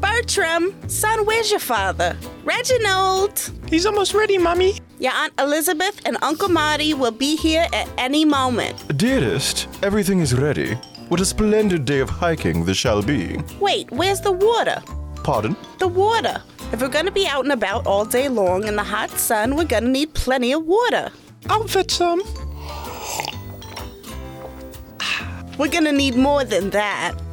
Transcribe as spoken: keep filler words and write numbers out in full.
Bertram, son, where's your father? Reginald! He's almost ready, Mommy. Your Aunt Elizabeth and Uncle Marty will be here at any moment. Dearest, everything is ready. What a splendid day of hiking this shall be. Wait, where's the water? Pardon? The water. If we're gonna be out and about all day long in the hot sun, we're gonna need plenty of water. I'll fetch some. We're gonna need more than that.